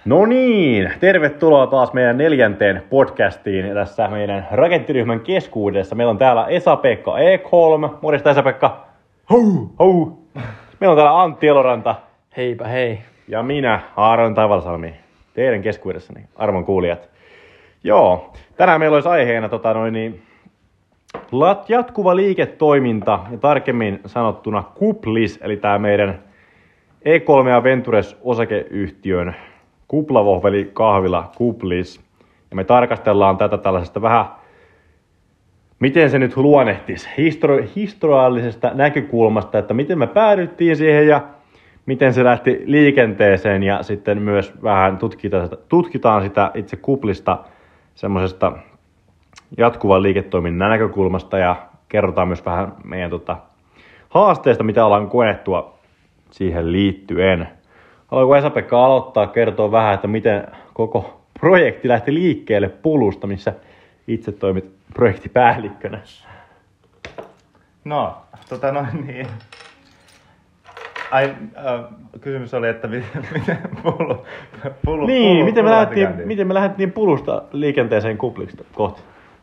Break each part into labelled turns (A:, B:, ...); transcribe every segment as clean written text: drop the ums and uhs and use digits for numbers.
A: No niin, tervetuloa taas meidän 4. podcastiin tässä meidän rakenttiryhmän keskuudessa. Meillä on täällä Esa-Pekka Ekholm. Morjesta Esa-Pekka. Hou. Meillä on täällä Antti Eloranta.
B: Heipä hei.
A: Ja minä, Aaron Taivalsalmi. Teidän keskuudessani, arvon kuulijat. Joo, tänään meillä olisi aiheena jatkuva liiketoiminta ja tarkemmin sanottuna Kuplis, eli tämä meidän E3 Ventures osakeyhtiön kuplavohveli kahvila Kuplis. Ja me tarkastellaan tätä tällaisesta vähän, miten se nyt luonnehtisi, historiallisesta näkökulmasta, että miten me päädyttiin siihen ja miten se lähti liikenteeseen. Ja sitten myös vähän tutkitaan sitä itse Kuplista semmoisesta jatkuvan liiketoiminnan näkökulmasta ja kerrotaan myös vähän meidän haasteista, mitä ollaan koettua siihen liittyen. Haluatko Esa-Pekka aloittaa kertoa vähän, että miten koko projekti lähti liikkeelle Pulusta, missä itse toimit projektipäällikkönä?
C: No, kysymys oli, että miten Pulu
A: miten me lähdettiin Pulusta liikenteeseen Kuplista kohti?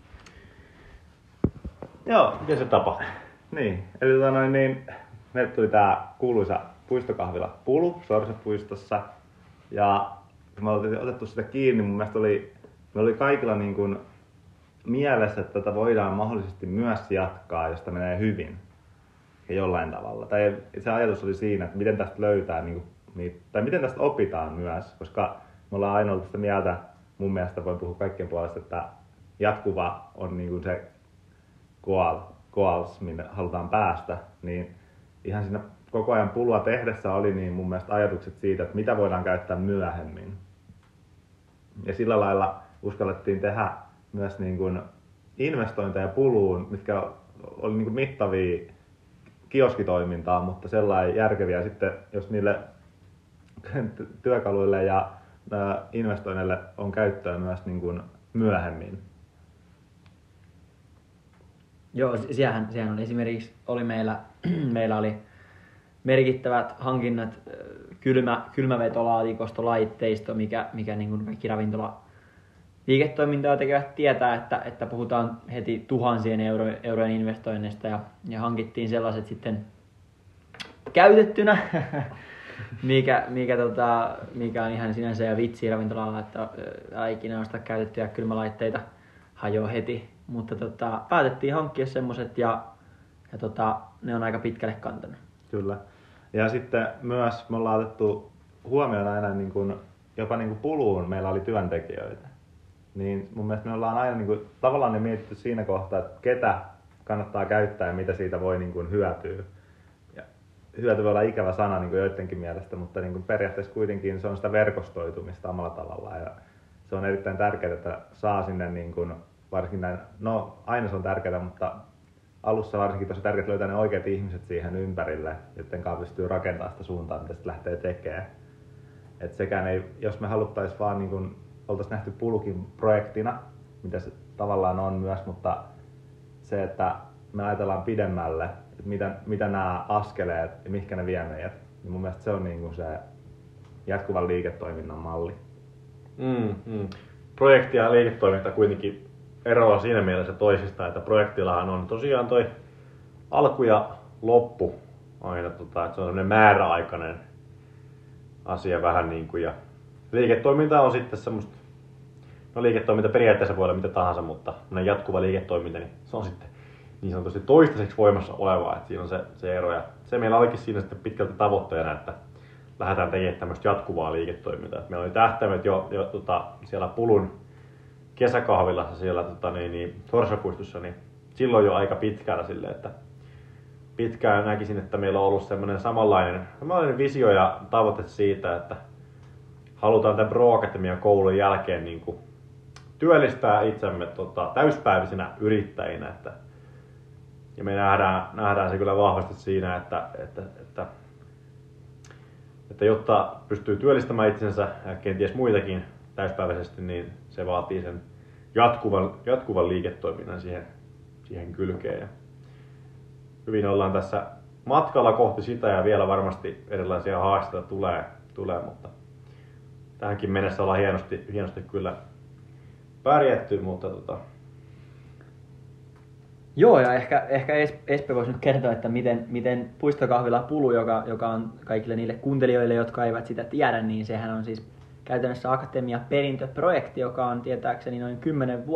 C: Joo.
A: Miten se tapahtui?
C: Niin, eli meille tuli tää kuuluisa puistokahvila Pulu Sorsapuistossa. Ja kun me oltiin otettu sitä kiinni, mun mielestä me oli kaikilla niin kuin mielessä, että tätä voidaan mahdollisesti myös jatkaa, jos tämä menee hyvin. Ja jollain tavalla. Tai se ajatus oli siinä, että miten tästä löytää, tai miten tästä opitaan myös. Koska me ollaan aina ollut sitä mieltä, mun mielestä voin puhua kaikkien puolesta, että jatkuva on niin kuin se goals, minne halutaan päästä. Niin ihan siinä koko ajan Pulua tehdessä oli niin mun mielestä ajatukset siitä, että mitä voidaan käyttää myöhemmin. Ja sillä lailla uskallettiin tehdä myös niin kuin investointeja Puluun, mitkä oli niin kuin mittavia kioskitoimintaa, mutta sellainen järkeviä sitten, jos niille työkaluille ja investoinneille on käyttöä myös niin kuin myöhemmin.
B: Joo, sehän on esimerkiksi meillä oli merkittävät hankinnat kylmävetolaatikosta laitteisto, mikä niin kuin kaikki liiketoimintaa tekevät tietää, että puhutaan heti tuhansien eurojen investoinneista ja hankittiin sellaiset sitten käytettynä, mikä on ihan sinänsä ja vitsi ravintolalla, että ikinä ostaa käytettyjä kylmälaitteita hajoaa heti, mutta päätettiin hankkia semmoset ja ne on aika pitkälle kantanut.
C: Kyllä. Ja sitten myös me ollaan otettu huomioon aina jopa Puluun meillä oli työntekijöitä. Niin mun mielestä me ollaan aina tavallaan ne mietitty siinä kohtaa, että ketä kannattaa käyttää ja mitä siitä voi hyötyä. Ja hyöty voi olla ikävä sana joidenkin mielestä, mutta periaatteessa kuitenkin se on sitä verkostoitumista omalla tavallaan. Ja se on erittäin tärkeää, että saa sinne varsinkin näin, no aina se on tärkeää, mutta alussa varsinkin tosi tärkeää löytää ne oikeat ihmiset siihen ympärille, joiden kanssa pystyy rakentamaan sitä suuntaa, mitä sitten lähtee tekemään. Et sekään ei, jos me haluttaisiin vaan oltaisiin nähty Pulukin projektina, mitä se tavallaan on myös, mutta se, että me ajatellaan pidemmälle, että mitä nämä askeleet ja mihinkä ne vie meidät, niin mun mielestä se on se jatkuvan liiketoiminnan malli.
A: Projekti ja liiketoiminta kuitenkin eroaa siinä mielessä toisista, että projektillahan on tosiaan toi alku ja loppu aina, että se on semmoinen määräaikainen asia vähän ja liiketoiminta on sitten semmoista, no liiketoiminta periaatteessa voi olla mitä tahansa, mutta jatkuva liiketoiminta, niin se on sitten niin sanotusti toistaiseksi voimassa olevaa, että siinä on se ero. Ja se meillä olikin siinä sitten pitkälti tavoitteena, että lähdetään tekemään tämmöistä jatkuvaa liiketoimintaa. Et meillä oli tähtäimet jo siellä Pulun kesäkahvilassa siellä Sorsapuistossa, niin silloin jo aika pitkällä silleen, että pitkään näkisin, että meillä on ollut semmoinen samanlainen visio ja tavoite siitä, että halutaan tämän Pro Academian koulun jälkeen työllistää itsemme täyspäiväisinä yrittäjinä. Ja me nähdään se kyllä vahvasti siinä, että jotta pystyy työllistämään itsensä ja kenties muitakin täyspäiväisesti, niin se vaatii sen jatkuvan liiketoiminnan siihen kylkeen. Ja hyvin ollaan tässä matkalla kohti sitä ja vielä varmasti erilaisia haasteita tulee, mutta tähänkin mennessä ollaan hienosti kyllä pärjätty, mutta
B: Joo, ja ehkä Espe voisi nyt kertoa, että miten Puistokahvila Pulu, joka on kaikille niille kuuntelijoille, jotka eivät sitä tiedä, niin sehän on siis käytännössä Akatemia perintöprojekti, joka on tietääkseni noin 10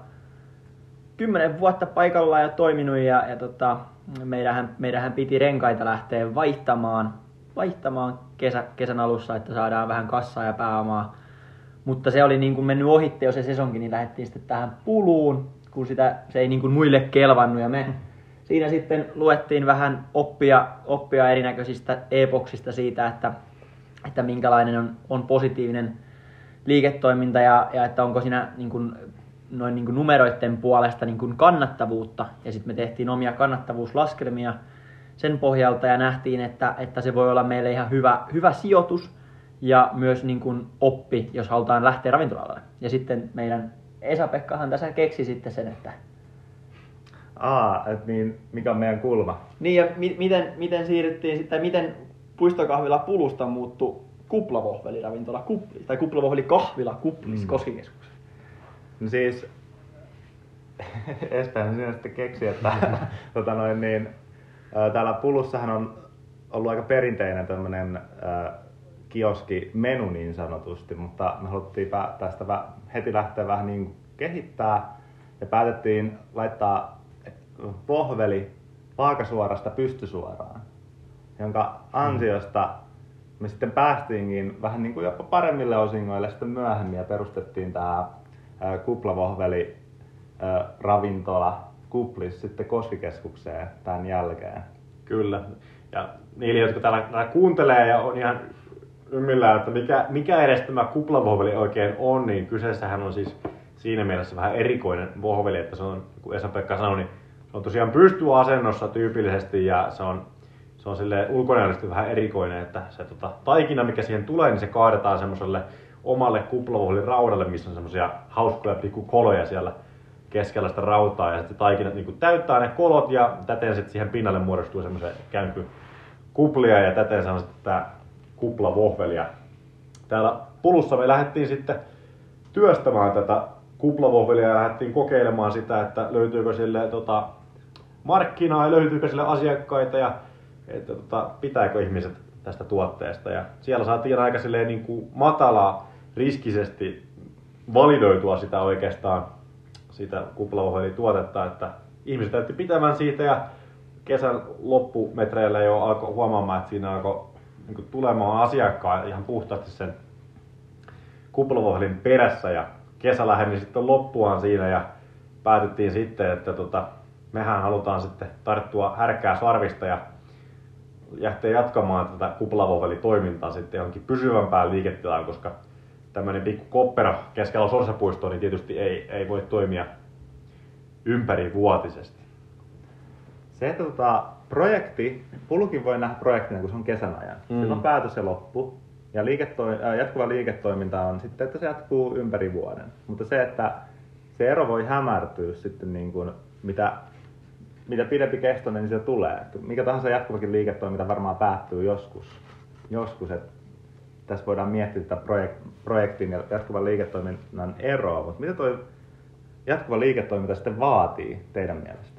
B: vuotta paikallaan ja toiminut, ja meidänhän piti renkaita lähteä vaihtamaan kesän alussa, että saadaan vähän kassaa ja pääomaa. Mutta se oli niin kuin mennyt ohitte jo se sesonkin, niin lähdettiin sitten tähän Puluun, kun se ei niin kuin muille kelvannut. Ja me siinä sitten luettiin vähän oppia erinäköisistä epoksista siitä, että minkälainen on positiivinen liiketoiminta ja että onko siinä niin kuin, noin niin kuin numeroiden puolesta niin kuin kannattavuutta. Ja sitten me tehtiin omia kannattavuuslaskelmia sen pohjalta ja nähtiin, että se voi olla meille ihan hyvä sijoitus ja myös niin kuin oppi, jos halutaan lähteä ravintola-alalle. Ja sitten meidän Esa-Pekkahan tässä keksi sitten sen, että...
C: että niin, mikä on meidän kulma?
B: Niin ja miten siirryttiin sitten, miten Puistokahvila Pulusta muuttui kuplavohveliravintola Kuplis, tai kuplavohvelikahvila Kuplis Koskikeskuksessa?
C: No siis, Espehän siinä sitten keksi, että täällä Pulussahan on ollut aika perinteinen tämmönen kioskimenu niin sanotusti, mutta me haluttiin tästä heti lähteä vähän niin kehittää ja päätettiin laittaa vohveli vaakasuorasta pystysuoraan, jonka ansiosta me sitten päästiinkin vähän niin kuin jopa paremmille osingoille sitten myöhemmin ja perustettiin tämä kuplavohveli ravintola Kuplis sitten Koskikeskukseen tämän jälkeen.
A: Kyllä. Ja niille, jotka täällä kuuntelee ja on ihan ymmillään, että mikä edes tämä kuplavohveli oikein on, niin kyseessähän on siis siinä mielessä vähän erikoinen vohveli, että se on, kun Esa-Pekka sanoi, niin se on tosiaan pystyasennossa tyypillisesti ja se on silleen ulkonäöllisesti vähän erikoinen, että se taikina, mikä siihen tulee, niin se kaadetaan semmoiselle omalle kuplavohvelin raudalle, missä on semmoisia hauskoja pikkukoloja siellä keskellä sitä rautaa ja sitten taikinat niin täyttää ne kolot ja täten sitten siihen pinnalle muodostuu semmoisia ikään kuin kuplia ja täten se on sitten tämä kuplavohvelia. Täällä Pulussa me lähdettiin sitten työstämään tätä kuplavohvelia ja lähdettiin kokeilemaan sitä, että löytyykö sille markkinaa ja löytyykö sille asiakkaita ja että pitääkö ihmiset tästä tuotteesta. Ja siellä saatiin aika silleen niin kuin matalaa riskisesti validoitua sitä oikeastaan sitä kuplavohvelituotetta, että ihmiset täytti pitämään siitä ja kesän loppumetreillä jo alkoi huomaamaan, että siinä alkoi niin tulemaan asiakkaan ihan puhtaasti sen kuplavohvelin perässä ja kesä läheni sitten loppuaan siinä ja päätettiin sitten, että mehän halutaan sitten tarttua härkää sarvista ja lähteä jatkamaan tätä kuplavohvelitoimintaa sitten johonkin pysyvämpään liiketilaan, koska tämmöinen pikku koppera keskellä Sorsapuistoa niin tietysti ei voi toimia ympärivuotisesti.
C: Se, että Pulukin voi nähdä projektina, kun se on kesän ajan. Silloin on päätös ja loppu. Ja jatkuva liiketoiminta on sitten, että se jatkuu ympäri vuoden. Mutta se, että se ero voi hämärtyä sitten niin kuin, mitä pidempi kestoinen, niin se tulee. Mikä tahansa jatkuvakin liiketoiminta varmaan päättyy joskus että tässä voidaan miettiä tätä projektin ja jatkuvan liiketoiminnan eroa. Mutta mitä tuo jatkuva liiketoiminta sitten vaatii teidän mielestä?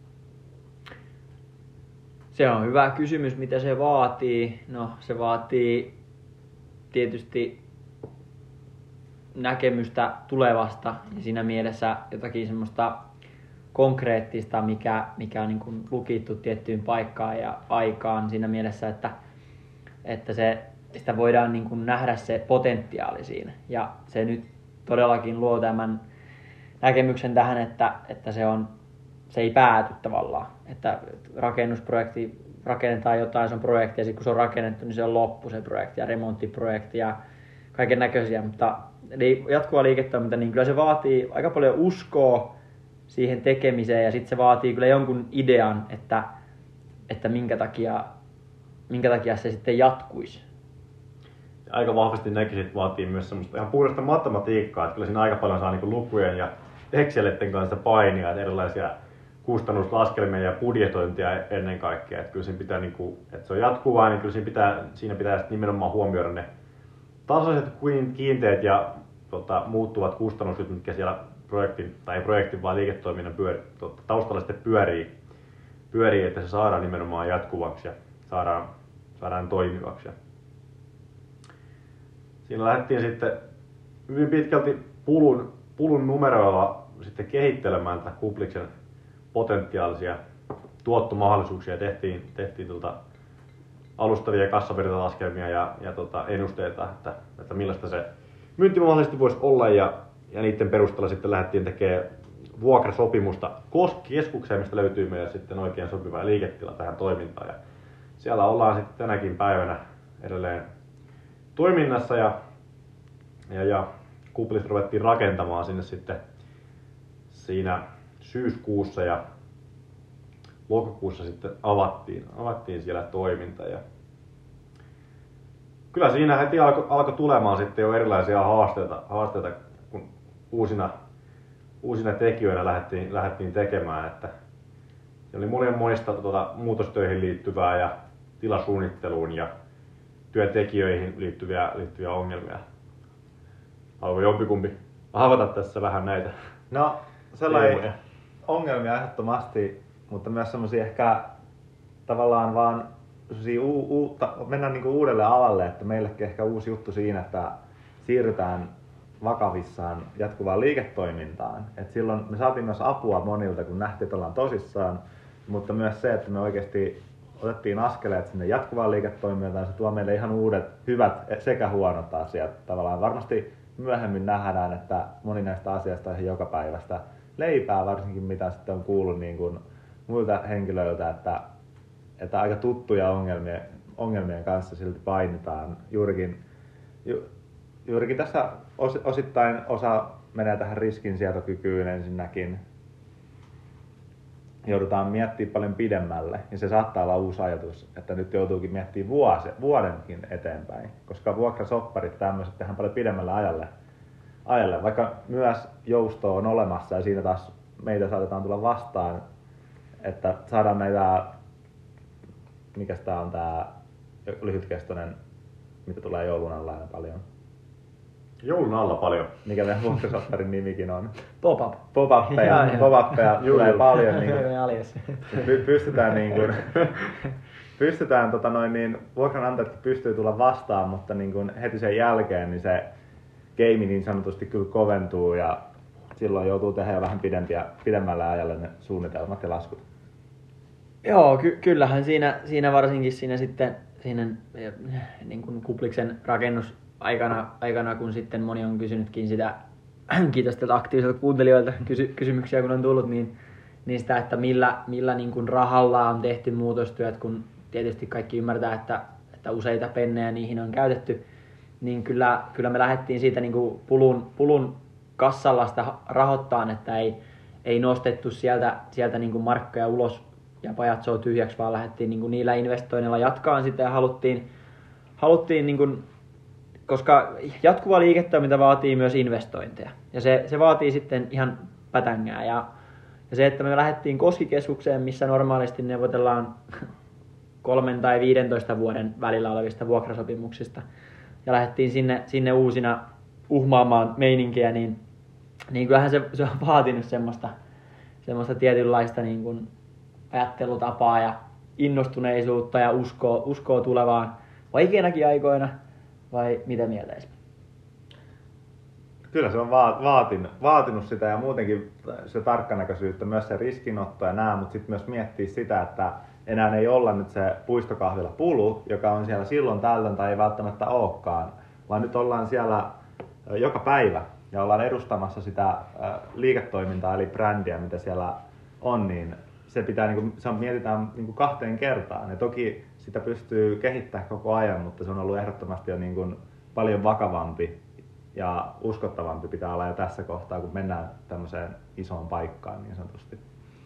B: Se on hyvä kysymys, mitä se vaatii. No, se vaatii tietysti näkemystä tulevasta ja siinä mielessä jotakin semmoista konkreettista, mikä on niin kuin lukittu tiettyyn paikkaan ja aikaan siinä mielessä, että sitä voidaan niin kuin nähdä se potentiaali siinä. Ja se nyt todellakin luo tämän näkemyksen tähän, että se ei pääty tavallaan. Että rakennusprojekti, rakennetaan jotain, se on projekti ja sitten kun se on rakennettu, niin se on loppu se projekti ja remonttiprojekti ja kaiken näköisiä. Mutta jatkuva liiketoiminta, niin kyllä se vaatii aika paljon uskoa siihen tekemiseen ja sitten se vaatii kyllä jonkun idean, että minkä takia se sitten jatkuisi.
A: Aika vahvasti näkisin, että vaatii myös semmoista ihan puhdasta matematiikkaa, että kyllä siinä aika paljon saa niin lukujen ja Excelitten kanssa painia, että erilaisia kustannuslaskelmia ja budjetointia ennen kaikkea. Että kyllä siinä pitää, että se on jatkuvaa, niin kyllä siinä pitää nimenomaan huomioida ne tasaiset kiinteät ja muuttuvat kustannukset, mitkä siellä projektin vaan liiketoiminnan taustalla sitten pyörii, että se saadaan nimenomaan jatkuvaksi ja saadaan toimivaksi. Siinä lähdettiin sitten hyvin pitkälti pulun numeroilla sitten kehittelemään tätä Kupliksen potentiaalisia tuottomahdollisuuksia. Tehtiin alustavia kassavirtalaskelmia ja ennusteita, että millaista se myynti mahdollisesti voisi olla, ja niiden perusteella sitten lähdettiin tekemään vuokrasopimusta keskukseen, mistä löytyy meille sitten oikein sopiva liiketila tähän toimintaan. Ja siellä ollaan sitten tänäkin päivänä edelleen toiminnassa ja Kuplis ruvettiin rakentamaan sinne sitten siinä syyskuussa ja lokakuussa sitten avattiin siellä toiminta. Ja kyllä siinä heti alkoi tulemaan sitten jo erilaisia haasteita kun uusina tekijöinä lähdettiin tekemään, että se oli monista muutostöihin liittyvää ja tilasuunnitteluun ja työntekijöihin liittyviä ongelmia. Haluaa jompikumpi avata tässä vähän näitä?
C: No, sellainen ongelmia ehdottomasti, mutta myös semmoisia ehkä tavallaan vaan mennään niinku uudelle alalle, että meillekin ehkä uusi juttu siinä, että siirrytään vakavissaan jatkuvaan liiketoimintaan. Et silloin me saatiin myös apua monilta, kun nähtiin, että ollaan tosissaan, mutta myös se, että me oikeasti otettiin askeleet sinne jatkuvaan liiketoimintaan, se tuo meille ihan uudet, hyvät sekä huonot asiat. Tavallaan varmasti myöhemmin nähdään, että moni näistä asioista on joka päivästä leipää, varsinkin mitä sitten on kuullut niin kuin muilta henkilöiltä, että aika tuttuja ongelmien kanssa silti painitaan. Juurikin tässä osittain osa menee tähän riskinsietokykyyn ensinnäkin. Joudutaan miettimään paljon pidemmälle, ja se saattaa olla uusi ajatus, että nyt joutuukin miettimään vuodenkin eteenpäin, koska vuokrasopparit tämmöiset tehdään paljon pidemmälle ajalle, vaikka myös jousto on olemassa ja siinä taas meitä saatetaan tulla vastaan, että saadaan näitä, mikäs tää on tää lyhytkestoinen, mitä tulee joulun alla aina paljon.
A: Joulun alla paljon.
C: Mikä meidän vuokrasopparin nimikin on?
B: Pop-up.
C: Pop-uppeja tulee paljon. Niin pystytään vuokranantajatkin pystyy tulla vastaan, mutta niin kuin heti sen jälkeen niin se game niin sanotusti kyllä koventuu ja silloin joutuu tehdä jo vähän pidemmällä ajalla ne suunnitelmat ja laskut.
B: Joo, kyllähän siinä varsinkin siinä niin kuin Kupliksen rakennusaikana, kun sitten moni on kysynytkin sitä, kiitos teiltä aktiivisilta kuuntelijoilta kysymyksiä kun on tullut, niin sitä, että millä niin kuin rahalla on tehty muutostyöt, kun tietysti kaikki ymmärtää, että useita pennejä niihin on käytetty, niin kyllä me lähdettiin siitä niin kuin pulun kassalla sitä rahoittaan, että ei nostettu sieltä niin kuin markkoja ulos ja pajatsoa tyhjäksi, vaan lähdettiin niin kuin niillä investoinneilla jatkaan sitä ja haluttiin niin kuin, koska jatkuva liiketoiminta vaatii myös investointeja ja se vaatii sitten ihan pätängää ja se, että me lähdettiin Koskikeskukseen, missä normaalisti neuvotellaan 3 tai 15 vuoden välillä olevista vuokrasopimuksista ja lähdettiin sinne uusina uhmaamaan meininkiä, niin kyllähän se on vaatinut semmoista tietynlaista niin kuin ajattelutapaa ja innostuneisuutta ja uskoa tulevaan vaikeinakin aikoina, vai mitä mieltä Esmi?
C: Kyllä se on vaatinut sitä ja muutenkin se tarkkanäköisyyttä, myös se riskinotto ja nää, mutta sitten myös miettiä sitä, että enää ei olla nyt se puistokahvila Pulu, joka on siellä silloin tällöin tai ei välttämättä olekaan, vaan nyt ollaan siellä joka päivä ja ollaan edustamassa sitä liiketoimintaa eli brändiä, mitä siellä on, niin se pitää se mietitään 2 kertaan. Ja toki sitä pystyy kehittämään koko ajan, mutta se on ollut ehdottomasti jo paljon vakavampi ja uskottavampi pitää olla jo tässä kohtaa, kun mennään tämmöiseen isoon paikkaan niin sanotusti.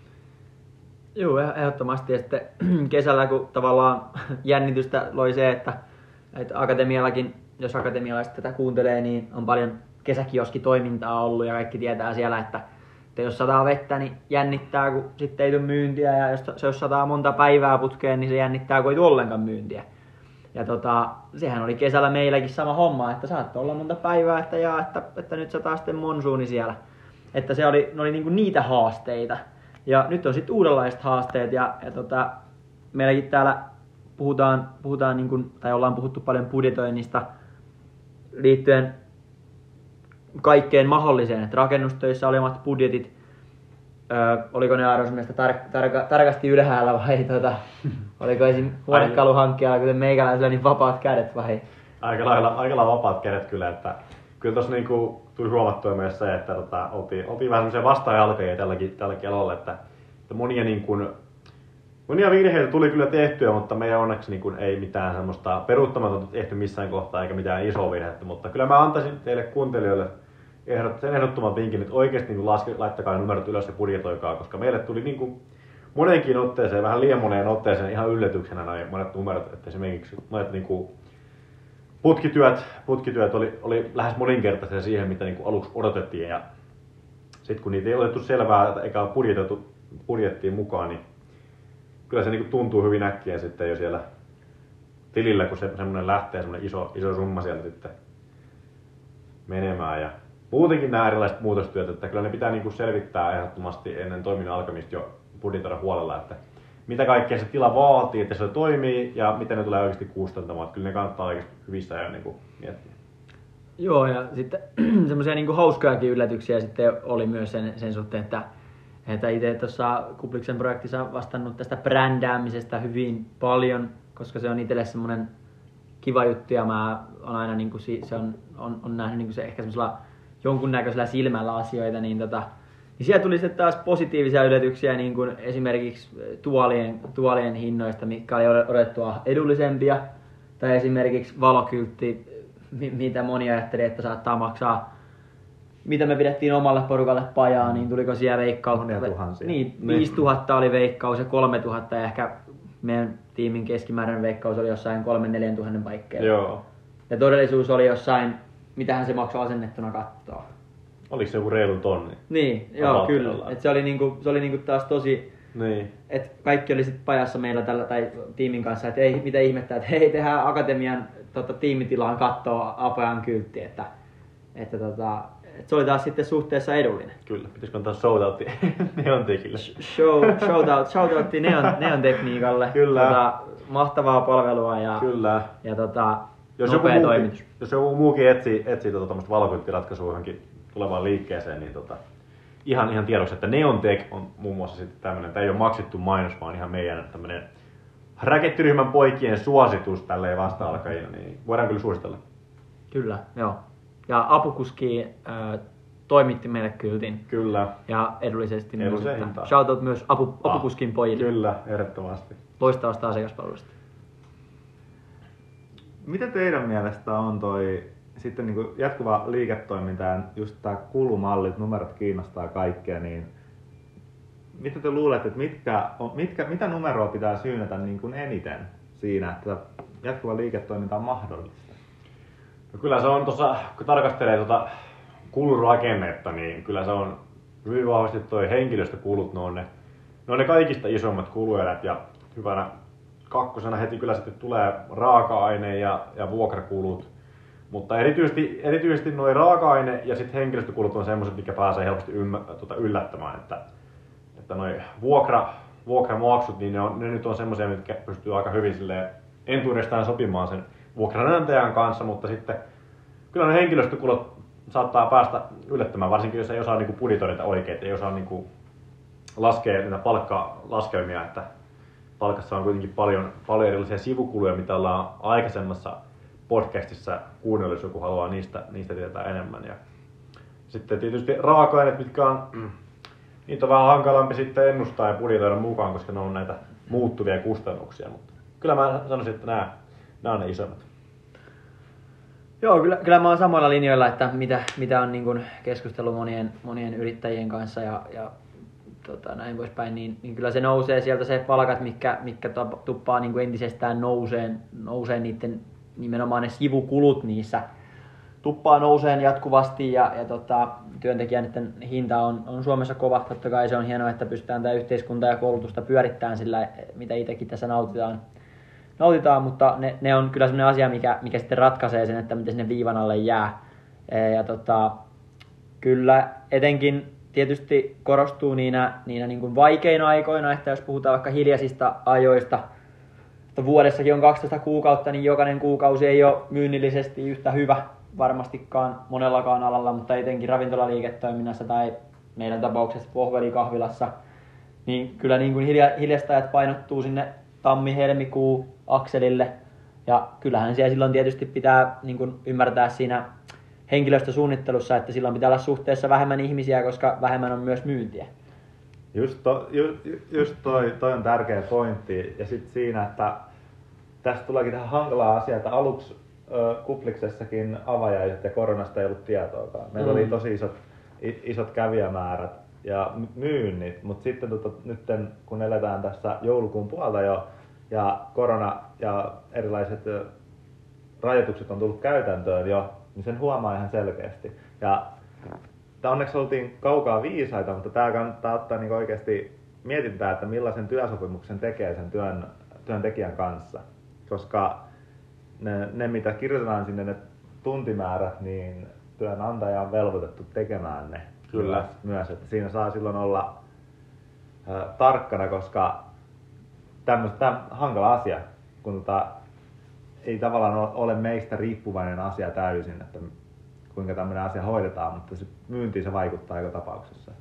B: Joo, ehdottomasti. Ja sitten kesällä, kun tavallaan jännitystä loi se, että akatemiallakin, jos akatemialaiset tätä kuuntelee, niin on paljon kesäkioskitoimintaa ollut ja kaikki tietää siellä, että jos sataa vettä, niin jännittää, kun sitten ei tule myyntiä ja jos sataa monta päivää putkeen, niin se jännittää, kun ei tule ollenkaan myyntiä. Ja sehän oli kesällä meilläkin sama homma, että saattoi olla monta päivää, että nyt sataa sitten monsuuni siellä. Että ne oli niinku niitä haasteita. Ja nyt on sitten uudenlaiset haasteet ja meilläkin täällä puhutaan niin kuin, tai ollaan puhuttu paljon budjetoinnista liittyen kaikkeen mahdolliseen. Että rakennustöissä oli omat budjetit, oliko ne Aaron mielestä tarkasti ylhäällä vai oliko esim. Huonekaluhankkijalla kuten meikäläisellä niin vapaat kädet vai?
A: Aika lailla vapaat kädet kyllä, että kyllä tossa niinku tuli huomattua myös se, että oltiin vähän semmoisia vastaajalkajia tälläkin alalla, että monia virheitä tuli kyllä tehtyä, mutta meidän onneksi niin ei mitään semmoista peruuttamatonta tehty missään kohtaa eikä mitään isoa virhettä, mutta kyllä mä antaisin teille kuuntelijoille sen ehdottoman vinkin, että oikeasti niin laittakaa numerot ylös ja budjetoikaa, koska meille tuli niin monenkin otteeseen, vähän liian moneen otteeseen ihan yllätyksenä noin monet numerot, että esimerkiksi monet niin putkityöt oli lähes moninkertaisia siihen, mitä niin aluksi odotettiin ja sitten kun niitä ei otettu selvää eikä budjetoitu budjettiin mukaan, niin kyllä se niin tuntuu hyvin äkkiä sitten jo siellä tilillä, kun semmoinen lähtee semmoinen iso summa sieltä sitten menemään. Ja muutenkin nämä erilaiset muutostyöt, että kyllä ne pitää niin selvittää ehdottomasti ennen toiminnan alkamista jo budjetoida huolella, että mitä kaikkea se tila vaatii, että se toimii ja miten ne tulee oikeasti kustantamaan. Että kyllä ne kannattaa oikeasti hyvissä ajoin niin miettiä.
B: Joo, ja sitten semmoisia niin hauskojakin yllätyksiä sitten oli myös sen suhteen, että itse tuossa Kupliksen projektissa vastannut tästä brändäämisestä hyvin paljon, koska se on itselle semmoinen kiva juttu ja mä on aina niin kuin se on nähnyt niin kuin se ehkä semmoisella jonkunnäköisellä silmällä asioita, niin siellä tuli sitten taas positiivisia yllätyksiä, niin kuin esimerkiksi tuolien hinnoista, mitkä oli odotettua edullisempia, tai esimerkiksi valokyltti, mitä moni ajatteli, että saattaa maksaa, mitä me pidettiin omalle porukalle pajaa, niin tuliko siellä veikkaus? Niin, 5000 oli veikkaus ja 3000 ja ehkä meidän tiimin keskimääräinen veikkaus oli jossain 3-4 tuhannen paikkeilla.
A: Joo.
B: Ja todellisuus oli jossain, mitähän se maksoi asennettuna kattoa.
A: Oliko se joku reilun tonni?
B: Niin, joo, kyllä. Et se oli niinku taas tosi,
A: niin.
B: Et kaikki oli sitten pajassa meillä tällä tai tiimin kanssa, että ei mitä ihmettä, että hei, tehdään akatemian tiimitilaan kattoa Apajan kyltti, että se oli taas sitten suhteessa edullinen.
A: Kyllä, pitäisikö antaa shoutoutti Neon Techille?
B: Shoutoutti Neon Tekniikalle.
A: Kyllä.
B: Mahtavaa palvelua ja,
A: kyllä.
B: Ja nopea toimitus.
A: Jos joku muukin etsii tuommoista valokylttiratkaisua johonkin tulevaan liikkeeseen, niin ihan tiedoksi, että Neon Tech on muun muassa sitten tämmöinen, tämä ei ole maksettu mainos, vaan ihan meidän tämmöinen rakettiryhmän poikien suositus tälleen vasta-alkajina, niin voidaan kyllä suositella.
B: Kyllä, joo. Ja Apukuski toimitti meille kyltin.
A: Kyllä.
B: Ja edullisesti myös.
A: Hintaan.
B: Shoutout myös Apukuskin pojille.
A: Kyllä, ehdottomasti.
B: Loistavasta asiakaspalvelusta.
C: Mitä teidän mielestä on toi sitten niin kuin jatkuva liiketoiminta ja just tämä kulumallit, numerot kiinnostaa kaikkea, niin mitä te luulette, että mitä numeroa pitää syynätä niin kuin eniten siinä, että jatkuva liiketoiminta on mahdollista?
A: No kyllä se on tuossa, kun tarkastelee kulurakennetta, niin kyllä se on hyvin vahvasti toi henkilöstökulut, ne on ne kaikista isommat kuluerät ja hyvänä kakkosena heti kyllä sitten tulee raaka-aine ja vuokrakulut. Mutta erityisesti nuo raaka-aine ja sitten henkilöstökulut on semmoiset, mikä pääsee helposti yllättämään, että noi vuokramaksut, niin ne nyt on semmoisia, mitkä pystyy aika hyvin entuudestaan sopimaan sen vuokranantajan kanssa, mutta sitten kyllä ne henkilöstökulut saattaa päästä yllättämään, varsinkin jos ei osaa niinku budjetoida niitä oikein, ei osaa niinku laskea niitä palkkalaskelmia, että palkassa on kuitenkin paljon erilaisia sivukuluja, mitä ollaan aikaisemmassa podcastissa kuunnellut, jos joku haluaa niistä tietää enemmän. Ja sitten tietysti raaka-aineet, mitkä on, niitä on vähän hankalampi sitten ennustaa ja budjetoida mukaan, koska ne on näitä muuttuvia kustannuksia, mutta kyllä mä sanoisin, että nämä on ne isommat.
B: Joo, kyllä mä oon samoilla linjoilla, että mitä on niin kuin keskustellut monien yrittäjien kanssa ja näin poispäin, niin kyllä se nousee sieltä se palkat, mitkä tuppaa niin kuin entisestään nousee niiden nimenomaan ne sivukulut niissä tuppaa nouseen jatkuvasti ja työntekijän hinta on Suomessa kova. Totta kai se on hienoa, että pystytään tämä yhteiskunta ja koulutusta pyörittämään sillä, mitä itsekin tässä nautitaan, mutta ne on kyllä sellainen asia, mikä sitten ratkaisee sen, että miten sinne viivan alle jää. Ja kyllä etenkin tietysti korostuu niinä niin kuin vaikeina aikoina, että jos puhutaan vaikka hiljaisista ajoista, että vuodessakin on 12 kuukautta, niin jokainen kuukausi ei ole myynnillisesti yhtä hyvä varmastikaan monellakaan alalla, mutta etenkin ravintolaliiketoiminnassa tai meidän tapauksessa Pohveli-kahvilassa, niin kyllä niin kuin hiljaiset ajat painottuu sinne tammi-helmikuu akselille. Ja kyllähän siellä silloin tietysti pitää niin kuin ymmärtää siinä henkilöstösuunnittelussa, että silloin pitää olla suhteessa vähemmän ihmisiä, koska vähemmän on myös myyntiä.
C: Just toi on tärkeä pointti. Ja sitten siinä, että tästä tuleekin tähän hankalaa asiaa, että aluksi Kupliksessakin avajaiset ja koronasta ei ollut tietoakaan. Meillä oli tosi isot kävijämäärät ja myynnit, mutta sitten nyt kun eletään tässä joulukuun puolta jo ja korona ja erilaiset rajoitukset on tullut käytäntöön jo, niin sen huomaa ihan selkeästi. Ja onneksi oltiin kaukaa viisaita, mutta tämä kannattaa ottaa niin oikeasti mietintää, että millaisen työsopimuksen tekee sen työntekijän kanssa. Koska ne mitä kirjoitetaan sinne, ne tuntimäärät, niin työnantaja on velvoitettu tekemään ne. Kyllä. Myös, että siinä saa silloin olla tarkkana, koska tämmöistä hankala asia, kun ei tavallaan ole meistä riippuvainen asia täysin, että kuinka tämmöinen asia hoidetaan, mutta se myyntiin se vaikuttaa joka tapauksessa.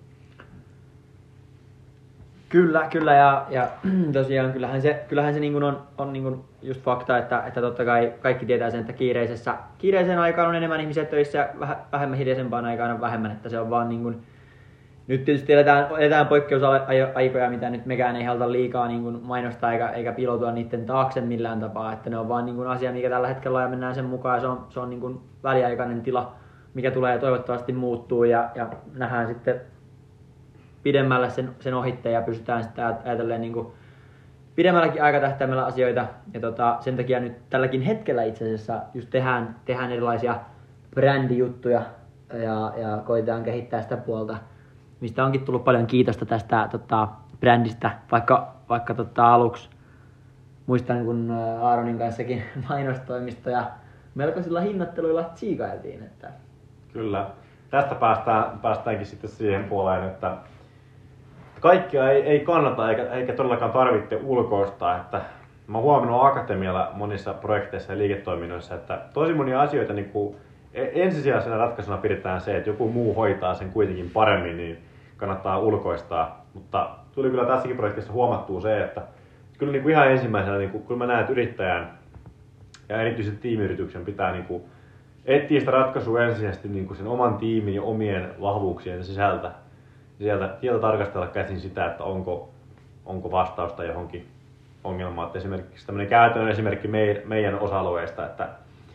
B: Kyllä ja tosiaan kyllähän se niin kuin on niin kuin just fakta, että totta kai kaikki tietää sen, että kiireiseen aikaan on enemmän ihmisiä töissä ja vähemmän hiljaisempaan aikaan on vähemmän, että se on vaan niin kuin, nyt tietysti eletään poikkeusaikoja, mitä nyt mekään ei haluta liikaa niin kuin mainostaa eikä piiloutua niiden taakse millään tapaa, että ne on vaan niin kuin asia, mikä tällä hetkellä on ja mennään sen mukaan ja se on niin kuin väliaikainen tila, mikä tulee ja toivottavasti muuttuu ja nähdään sitten pidemmälle sen ohitte ja pystytään sitten ajatellen niin kuin pidemmälläkin aikatähtäimellä asioita. Ja sen takia nyt tälläkin hetkellä itse asiassa just tehdään erilaisia brändijuttuja ja koitetaan kehittää sitä puolta, mistä onkin tullut paljon kiitosta tästä brändistä, vaikka aluksi muistan kun Aaronin kanssakin mainostoimisto ja melkoisilla hinnoitteluilla tsiikailtiin. Että
A: Kyllä. Tästä päästäänkin sitten siihen puoleen, että kaikkia ei kannata eikä todellakaan tarvitse ulkoistaa. Että mä oon huomannut akatemialla monissa projekteissa ja liiketoiminnoissa, että tosi monia asioita niin kuin ensisijaisena ratkaisuna pidetään se, että joku muu hoitaa sen kuitenkin paremmin, niin kannattaa ulkoistaa. Mutta tuli kyllä tässäkin projektissa huomattua se, että kyllä niin kuin ihan ensimmäisenä, niin kuin, kun mä näen, että yrittäjän ja erityisesti tiimiyrityksen pitää niin kuin etsiä sitä ratkaisua ensisijaisesti niin kuin sen oman tiimin ja omien vahvuuksien sisältä. Sieltä tarkastella käsin sitä, että onko vastausta johonkin ongelmaan. Että esimerkiksi tämmöinen käytännön esimerkki meidän osa-alueesta, että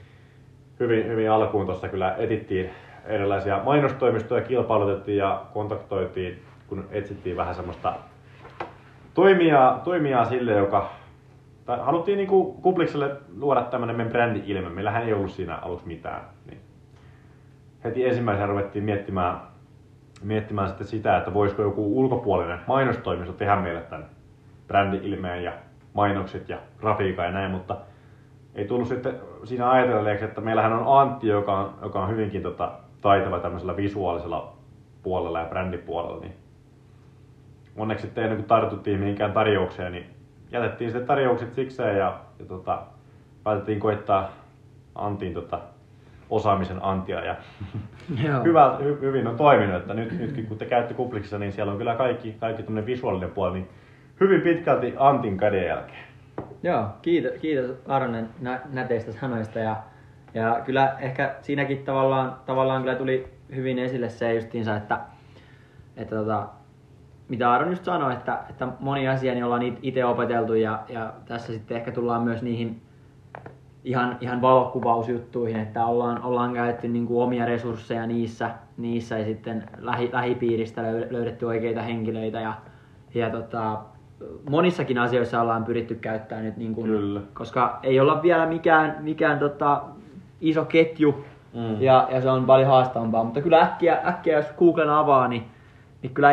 A: hyvin alkuun tuossa kyllä etittiin erilaisia mainostoimistoja, kilpailutettiin ja kontaktoitiin, kun etsittiin vähän semmoista toimijaa sille, haluttiin niin kuin Kuplikselle luoda tämmöinen meidän brändi-ilme. Meillähän ei ollut siinä aluksi mitään. Niin heti ensimmäisenä ruvettiin miettimään sitten sitä, että voisiko joku ulkopuolinen mainostoimisto tehdä meille tämän brändi-ilmeen ja mainokset ja grafiikan ja näin, mutta ei tullut sitten siinä ajatelleeksi, että meillähän on Antti, joka on hyvinkin taitava tämmöisellä visuaalisella puolella ja brändipuolella, niin onneksi sitten ennen kuin tartuttiin mihinkään tarjoukseen, niin jätettiin sitten tarjoukset sikseen ja päätettiin koittaa Antin osaamisen antia ja hyvin on toiminut, että nytkin kun te käytte Kupliksessa, niin siellä on kyllä kaikki tämmöinen visuaalinen puoli, niin hyvin pitkälti Antin kädenjälkeen.
B: Joo, kiitos Aronen näteistä sanoista ja kyllä ehkä siinäkin tavallaan kyllä tuli hyvin esille se justiinsa, että mitä Aaron just sanoi, että moni asia niin ollaan itse opeteltu ja tässä sitten ehkä tullaan myös niihin ihan valokuvausjuttuihin, että ollaan käytetty niin kuin omia resursseja niissä ja sitten lähipiiristä löydetty oikeita henkilöitä ja monissakin asioissa ollaan pyritty käyttämään nyt niin kuin, koska ei olla vielä mikään iso ketju ja se on paljon haastavampaa, mutta kyllä äkkiä jos Googlen avaa, niin kyllä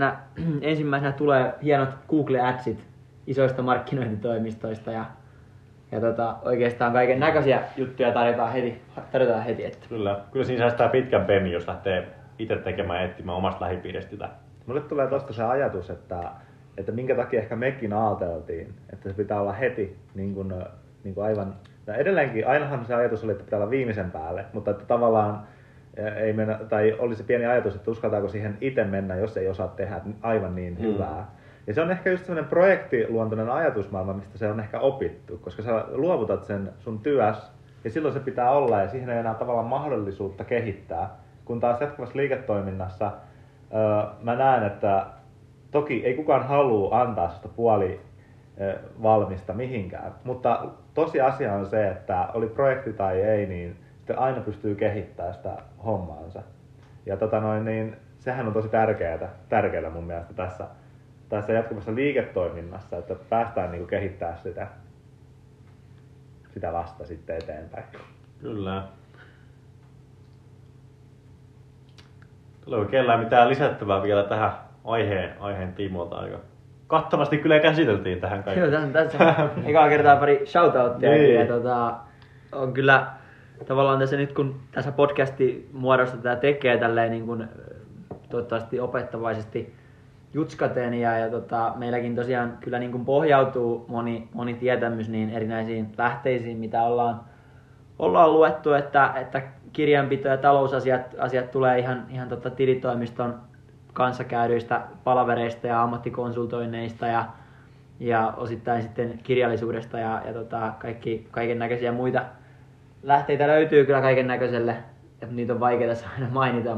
B: ensimmäisenä tulee hienot Google Adsit isoista markkinointitoimistoista ja oikeastaan kaiken näköisiä juttuja tarjotaan heti. Että.
A: Kyllä siinä säästää pitkän pennin, jos lähtee itse tekemään ja etsimään omasta lähipiiristä.
C: Mulle tulee tosta se ajatus, että minkä takia ehkä mekin ajateltiin, että se pitää olla heti niin kuin aivan. Ja edelleenkin ainahan se ajatus oli, että pitää olla viimeisen päälle, mutta että tavallaan ei mennä, tai oli se pieni ajatus, että uskaltaako siihen itse mennä, jos ei osaa tehdä aivan niin hyvää. Ja se on ehkä just sellainen projektiluontoinen ajatusmaailma, mistä se on ehkä opittu, koska sä luovutat sen sun työs ja silloin se pitää olla ja siihen ei enää tavallaan mahdollisuutta kehittää. Kun taas jatkuvassa liiketoiminnassa mä näen, että toki ei kukaan halua antaa sitä valmista mihinkään, mutta tosiasia on se, että oli projekti tai ei, niin sitten aina pystyy kehittämään sitä hommaansa. Ja niin sehän on tosi tärkeää mun mielestä tässä jatkuvassa liiketoiminnassa, että päästään niinku kehittämään sitä vasta sitten eteenpäin.
A: Kyllä. Tuleeko kellään mitään lisättävää vielä tähän aiheen tiimoilta? Aika kattavasti kyllä käsiteltiin tähän kaikkeen.
B: Joo, tässä ekaa kertaa pari shoutouttia.
A: Niin.
B: Ja on kyllä tavallaan tässä nyt kun tässä podcastin muodossa tätä tekee tälleen niin kuin, toivottavasti opettavaisesti jutskaten ja meilläkin tosiaan kyllä niin kuin pohjautuu moni tietämys niin erinäisiin lähteisiin, mitä ollaan luettu, että kirjanpito- ja talousasiat tulee ihan tilitoimiston kanssa käydyistä palavereista ja ammattikonsultoinneista ja osittain sitten kirjallisuudesta ja kaiken näköisiä muita lähteitä löytyy kyllä kaiken näköiselle. Niitä on vaikeaa tässä aina mainita,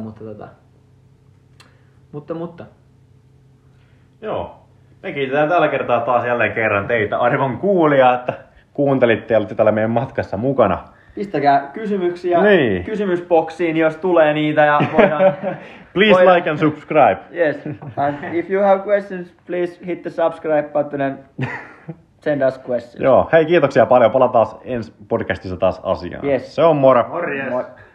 B: mutta.
A: Joo. Me kiitetään tällä kertaa taas jälleen kerran teitä arvon kuulijaa, että kuuntelitte ja olitte täällä meidän matkassa mukana.
B: Pistäkää kysymyksiä
A: niin
B: kysymysboksiin, jos tulee niitä ja voidaan...
A: Please like and subscribe.
B: Yes, and if you have questions, please hit the subscribe button and send us questions.
A: Joo, hei kiitoksia paljon. Palataan ensi podcastissa taas asiaan.
B: Yes.
A: Se on moro.
C: Morjes!